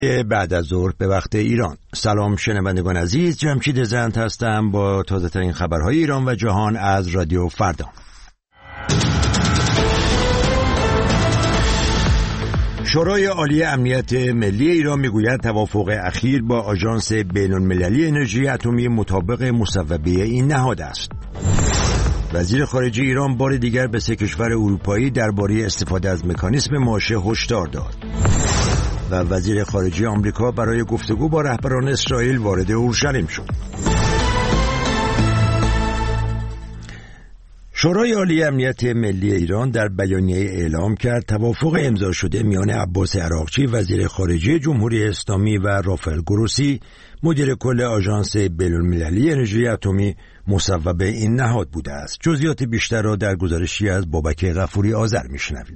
بعد از ظهر به وقت ایران. سلام شنوندگان عزیز، جمشید زند هستم با تازه ترین خبرهای ایران و جهان از رادیو فردا. شورای عالی امنیت ملی ایران میگوید توافق اخیر با آژانس بین‌المللی انرژی اتمی مطابق مصوبه این نهاد است. وزیر خارجه ایران بار دیگر به 3 کشور اروپایی درباره استفاده از مکانیسم ماشه هشدار داد. و وزیر خارجه آمریکا برای گفتگو با رهبران اسرائیل وارد اورشلیم شد. شورای عالی امنیت ملی ایران در بیانیه اعلام کرد توافق امضا شده میان عباس عراقچی وزیر خارجه جمهوری اسلامی و رافائل گروسی مدیر کل آژانس بین‌المللی انرژی اتمی مصوبه این نهاد بوده است. جزئیات بیشتر را در گزارشی از بابک غفوری آذر میشنویم.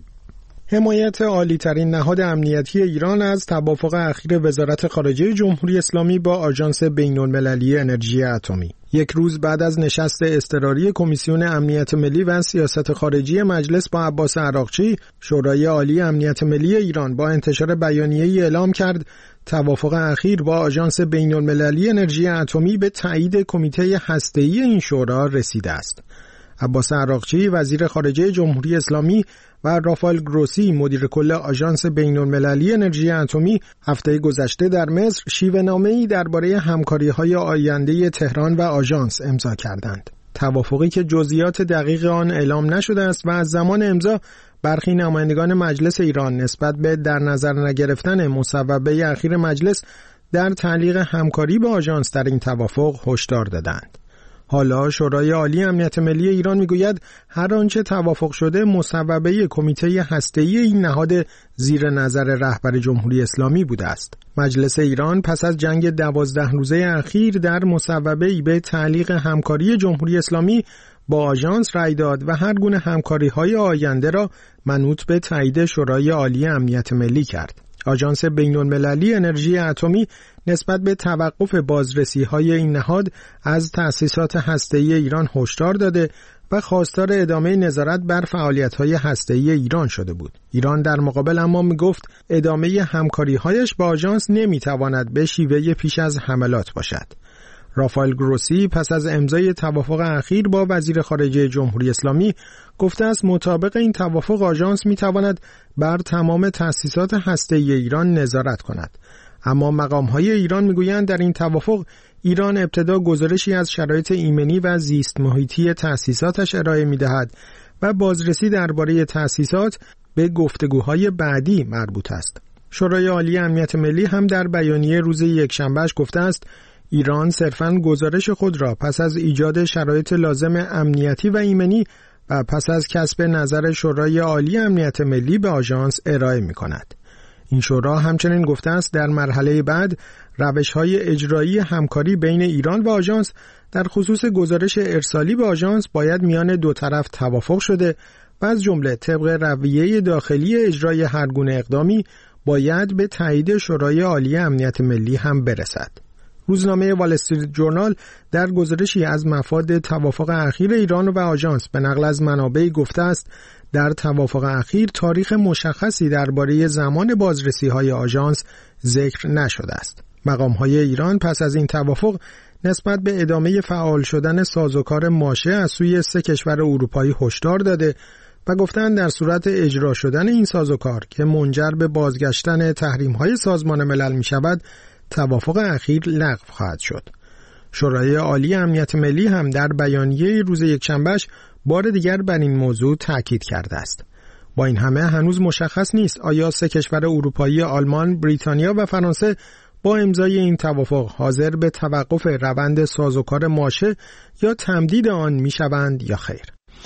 حمایت عالی‌ترین نهاد امنیتی ایران از توافق اخیر وزارت خارجه جمهوری اسلامی با آژانس بین‌المللی انرژی اتمی. یک روز بعد از نشست اضطراری کمیسیون امنیت ملی و سیاست خارجی مجلس با عباس عراقچی، شورای عالی امنیت ملی ایران با انتشار بیانیه‌ای اعلام کرد توافق اخیر با آژانس بین‌المللی انرژی اتمی به تایید کمیته هسته‌ای این شورا رسیده است. عباس عراقچی وزیر خارجه جمهوری اسلامی و رافائل گروسی مدیر کل آژانس بین‌المللی انرژی اتمی هفته گذشته در مصر شیوه‌نامه‌ای درباره همکاری‌های آینده تهران و آژانس امضا کردند. توافقی که جزئیات دقیق آن اعلام نشده است و از زمان امضا برخی نمایندگان مجلس ایران نسبت به در نظر نگرفتن مصوبه اخیر مجلس در تعلیق همکاری با آژانس در این توافق هشدار دادند. حالا شورای عالی امنیت ملی ایران میگوید هر آنچه توافق شده مصوبه کمیته هسته‌ای این نهاد زیر نظر رهبر جمهوری اسلامی بوده است. مجلس ایران پس از جنگ 12 روزه اخیر در مصوبه‌ای به تعلیق همکاری جمهوری اسلامی با آژانس رأی داد و هر گونه همکاری‌های آینده را منوط به تایید شورای عالی امنیت ملی کرد. آژانس بین‌المللی انرژی اتمی نسبت به توقف بازرسی‌های این نهاد از تأسیسات هسته‌ای ایران هشدار داده و خواستار ادامه نظارت بر فعالیت‌های هسته‌ای ایران شده بود. ایران در مقابل اما می‌گفت ادامه همکاری‌هایش با آژانس نمی‌تواند به شیوه پیش از حملات باشد. رافائل گروسی پس از امضای توافق اخیر با وزیر خارجه جمهوری اسلامی گفته است مطابق این توافق آژانس می‌تواند بر تمام تأسیسات هسته‌ای ایران نظارت کند. اما مقام‌های ایران می‌گویند در این توافق ایران ابتدا گزارشی از شرایط ایمنی و زیست محیطی تأسیساتش ارائه می‌دهد و بازرسی درباره تأسیسات به گفتگوهای بعدی مربوط است. شورای عالی امنیت ملی هم در بیانیه روز یکشنبهش گفته است ایران صرفاً گزارش خود را پس از ایجاد شرایط لازم امنیتی و ایمنی و پس از کسب نظر شورای عالی امنیت ملی به آژانس ارائه می‌کند. این شورا همچنین گفته است در مرحله بعد روش‌های اجرایی همکاری بین ایران و آژانس در خصوص گزارش ارسالی به آژانس باید میان دو طرف توافق شده و از جمله طبق رویه داخلی اجرای هر گونه اقدامی باید به تایید شورای عالی امنیت ملی هم برسد. روزنامه وال استریت جورنال در گزارشی از مفاد توافق اخیر ایران و آژانس به نقل از منابعی گفته است در توافق اخیر تاریخ مشخصی درباره زمان بازرسی‌های آژانس ذکر نشده است. مقام‌های ایران پس از این توافق نسبت به ادامه فعال شدن سازوکار ماشه از سوی 3 کشور اروپایی هشدار داده و گفتند در صورت اجرا شدن این سازوکار که منجر به بازگشتن تحریم‌های سازمان ملل می‌شود توافق اخیر لغو خواهد شد. شورای عالی امنیت ملی هم در بیانیه روز یکشنبهش بار دیگر بر این موضوع تاکید کرده است. با این همه هنوز مشخص نیست آیا 3 کشور اروپایی آلمان، بریتانیا و فرانسه با امضای این توافق حاضر به توقف روند سازوکار ماشه یا تمدید آن میشوند یا خیر.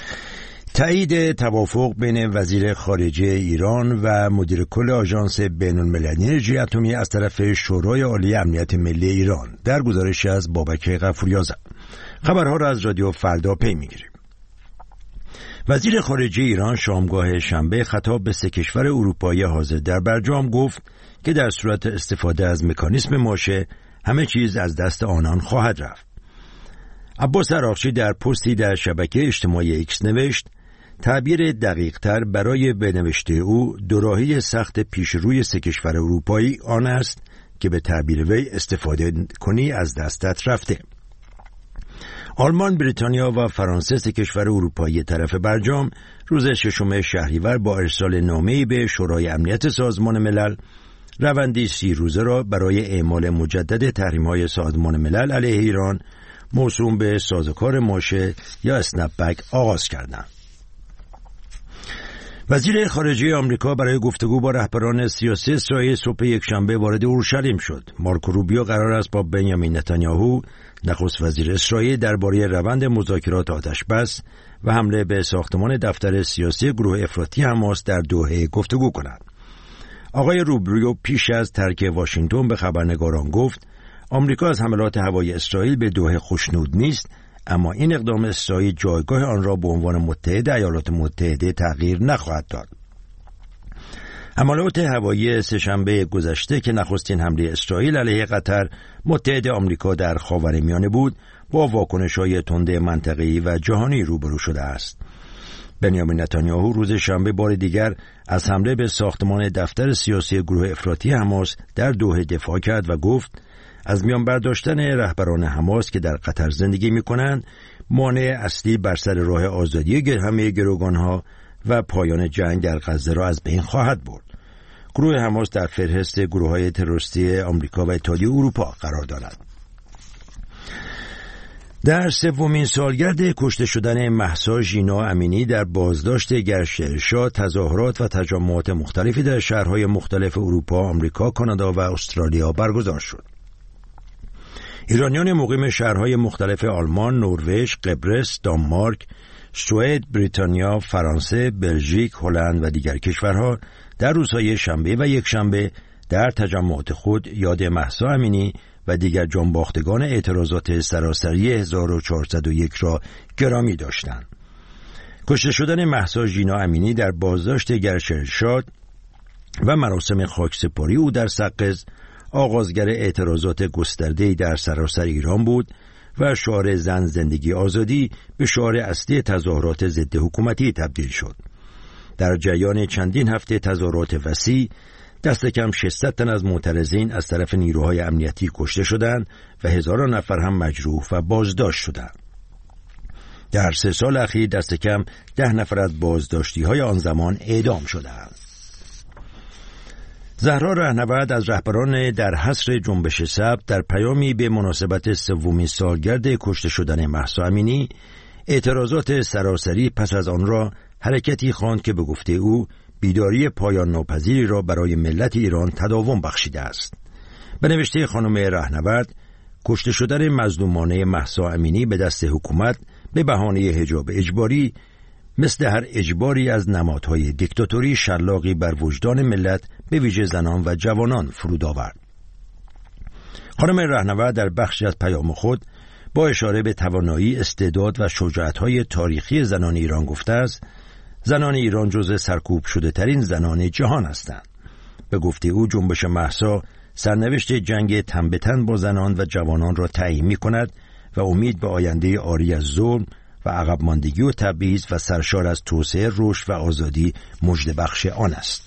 تایید توافق بین وزیر خارجه ایران و مدیر کل آژانس بین‌المللی انرژی اتمی از طرف شورای عالی امنیت ملی ایران در گزارشی از بابک غفوری آذر. خبرها را از رادیو فردا پی میگیریم. وزیر خارجه ایران شامگاه شنبه خطاب به 3 کشور اروپایی حاضر در برجام گفت که در صورت استفاده از مکانیسم ماشه همه چیز از دست آنان خواهد رفت. عباس عراقچی در پستی در شبکه اجتماعی ایکس نوشت تعبیر دقیق‌تر برای بنوشته او دوراهی سخت پیش روی 3 کشور اروپایی آن است که به تعبیر وی استفاده کنی از دستت رفته. آلمان، بریتانیا و فرانسه، سه کشور اروپایی طرف برجام، روز 6 شهریور با ارسال نامه‌ای به شورای امنیت سازمان ملل روندی 30 روزه را برای اعمال مجدد تحریم‌های سازمان ملل علیه ایران موسوم به سازوکار ماشه یا اسنپ بک آغاز کردند. وزیر خارجه آمریکا برای گفتگو با رهبران سیاسی اسرائیل صبح یکشنبه وارد اورشلیم شد. مارکو روبیو قرار است با بنیامین نتانیاهو، نخست وزیر اسرائیل، درباره روند مذاکرات آتش‌بس و حمله به ساختمان دفتر سیاسی گروه افراطی حماس در دوحه گفتگو کنند. آقای روبیو پیش از ترک واشنگتن به خبرنگاران گفت آمریکا از حملات هوایی اسرائیل به دوحه خوشنود نیست، اما این اقدام اسرائیل جایگاه آن را به عنوان متحد ایالات متحده تغییر نخواهد داد. حملات هوایی سه‌شنبه گذشته که نخستین حمله اسرائیل علیه قطر، متحد آمریکا در خاورمیانه بود، با واکنش‌های تند منطقه‌ای و جهانی روبرو شده است. بنیامین نتانیاهو روز شنبه بار دیگر از حمله به ساختمان دفتر سیاسی گروه افراطی حماس در دوحه دفاع کرد و گفت از میان برداشتن رهبران حماس که در قطر زندگی می‌کنند مانع اصلی بر سر راه آزادی همه گروگان‌ها و پایان جنگ در غزه را از بین خواهد برد. گروه حماس در فهرست گروه‌های تروریستی آمریکا و اتحادیه اروپا قرار دارد. در سومین سالگرد کشته شدن مهسا ژینا امینی در بازداشت گشت ارشاد، تظاهرات و تجمعات مختلفی در شهرهای مختلف اروپا، آمریکا، کانادا و استرالیا برگزار شد. ایرانیان مقیم شهرهای مختلف آلمان، نروژ، قبرس، دانمارک، سوئد، بریتانیا، فرانسه، بلژیک، هلند و دیگر کشورها در روزهای شنبه و یکشنبه در تجمعات خود یاد مهسا امینی و دیگر جانباختگان اعتراضات سراسری 1401 را گرامی داشتند. کشته شدن مهسا ژینا امینی در بازداشت گشت ارشاد و مراسم خاکسپاری او در سقز آغازگر اعتراضات گسترده‌ای در سراسر ایران بود و شعار زن زندگی آزادی به شعار اصلی تظاهرات ضد حکومتی تبدیل شد. در جریان چندین هفته تظاهرات وسیع، دست کم 600 تن از معترضین از طرف نیروهای امنیتی کشته شدند و هزاران نفر هم مجروح و بازداشت شدند. در 3 سال اخیر دست کم 10 نفر از بازداشتی‌های آن زمان اعدام شدند. زهرا رهنورد از رهبران در حصر جنبش سبز در پیامی به مناسبت سومین سالگرد کشته شدن مهسا امینی اعتراضات سراسری پس از آن را حرکتی خواند که به گفته او بیداری پایان ناپذیری را برای ملت ایران تداوم بخشیده است. به نوشته خانم رهنورد، کشته شدن مظلومانه مهسا امینی به دست حکومت به بهانه حجاب اجباری مثل هر اجباری از نمادهای دیکتاتوری شلاقی بر وجدان ملت به ویژه زنان و جوانان فرود آورد. خانم رهنورد در بخشی از پیام خود با اشاره به توانایی، استعداد و شجاعت‌های تاریخی زنان ایران گفته است: زنان ایران جزو سرکوب شده ترین زنان جهان هستند. به گفته او جنبش مهسا سرنوشت جنگ تن به تن با زنان و جوانان را تعیین می‌کند و امید به آینده عاری از ظلم و عقب ماندگی و تبعیض و سرشار از توسعه، رشد و آزادی مژده بخش آن است.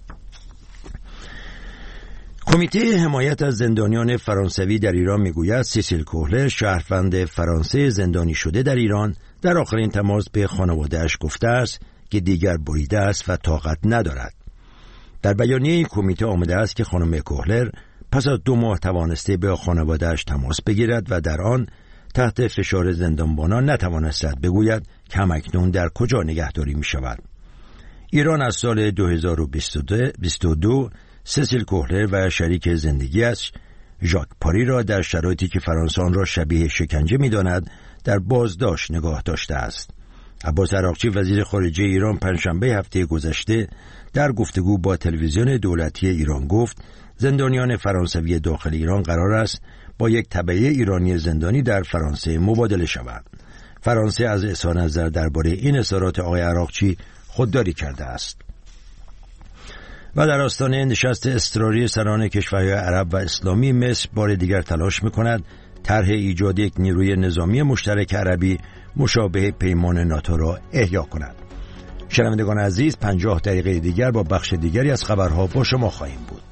کمیته حمایت از زندانیان فرانسوی در ایران میگوید سیسیل کوهلر، شهروند فرانسه زندانی شده در ایران، در آخرین تماس به خانواده‌اش گفته است که دیگر بریده است و طاقت ندارد. در بیانیه این کمیته آمده است که خانم کوهلر پس از 2 ماه توانسته به خانواده‌اش تماس بگیرد و در آن تحت فشار زندانبانان نتوانست بگوید که همکنون در کجا نگهداری می شود. ایران از سال 2022 سیسیل کوهلر و شریک زندگیش ژاک پاری را در شرایطی که فرانسه آن را شبیه شکنجه می داند در بازداشت نگاه داشته است. عباس عراقچی وزیر خارجه ایران پنجشنبه هفته گذشته در گفتگو با تلویزیون دولتی ایران گفت زندانیان فرانسوی داخل ایران قرار است با یک تبعه ایرانی زندانی در فرانسه مبادله شوند. فرانسه از اظهار نظر درباره این اظهارات آقای عراقچی خودداری کرده است. و در آستانه نشست اضطراری سران کشورهای عرب و اسلامی، مصر بار دیگر تلاش می‌کند طرح ایجاد یک نیروی نظامی مشترک عربی مشابه پیمان ناتو را احیا کند. شنوندگان عزیز، 50 دقیقه دیگر با بخش دیگری از خبرها با شما خواهیم بود.